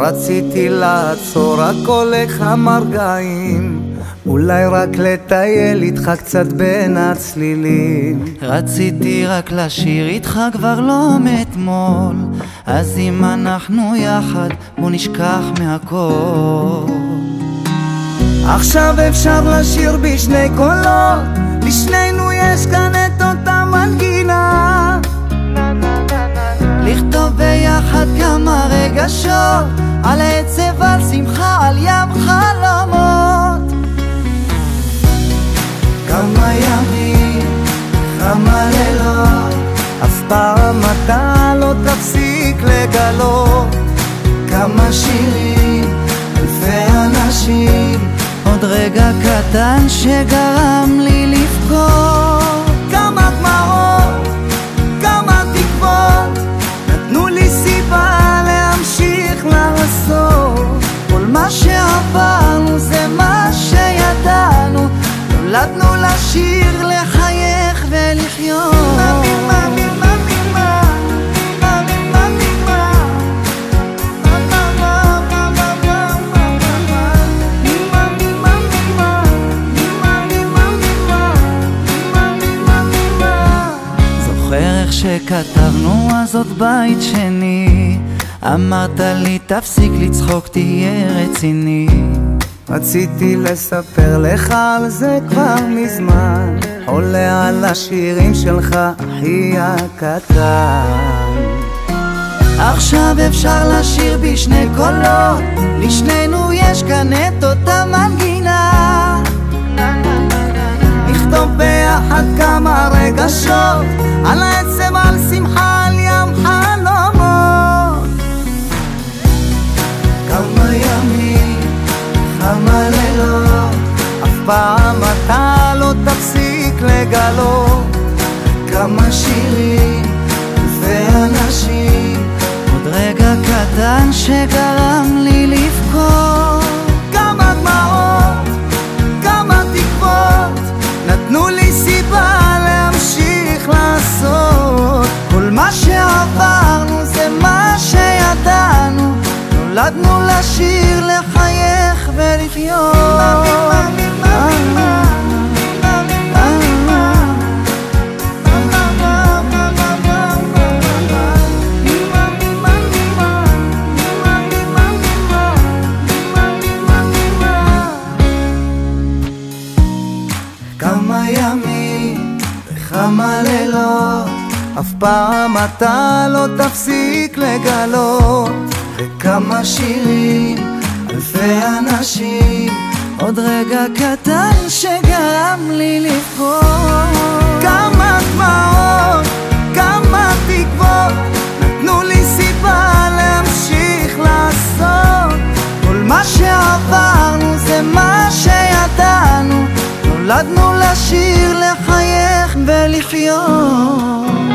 רציתי לעצור הכל לכמה רגעים, אולי רק לטייל איתך קצת בין הצלילים. רציתי רק לשיר איתך כבר לא מאתמול, אז אם אנחנו יחד בוא נשכח מהכל. עכשיו אפשר לשיר בשני קולות, לשנינו יש כאן את אותה מנגינה, לכתוב ביחד כמה רגשות, על עצב, על שמחה, על ים חלומות. כמה ימים, כמה לילות, אף פעם אתה לא תפסיק לגלות. כמה שירים, אלפי אנשים, עוד רגע קטן שגרם לי לבכות. כמה דמעות, כמה תקוות, נתנו לי סיבה להמשיך לעשות. כל מה שעברנו זה מה שידענו, נולדנו לשיר, לחייך ולחיות. זוכר איך שכתבנו אז עוד בית שני, אמרת לי תפסיק לצחוק תהיה רציני. רציתי לספר לך על זה כבר מזמן, עולה על השירים שלך אחי הקטן. עכשיו אפשר לשיר בשני קולות, לשנינו יש כאן את אותה מנגינה, לכתוב ביחד כמה רגשות, על העצב, על שמחה, על ים חלומות. כמה ימים, כמה לילות, אף פעם אתה לא תפסיק לגלות. כמה שירים, אלפי אנשים, עוד רגע קטן שגרם לי לבכות. כמה דמעות, כמה תקוות, נתנו לי סיבה להמשיך לעשות. כל מה שעברנו זה מה שידענו, נולדנו לשיר, לחייך ולחיות. כמה ימים וכמה לילות, אף פעם אתה לא תפסיק לגלות. וכמה שירים, אלפי אנשים, עוד רגע קטן שגרם לי לבכות. כמה דמעות, כמה תקוות, נתנו לי סיבה להמשיך לעשות. כל מה שעברנו זה מה שידענו, נולדנו לשיר, לחייך ולחיות.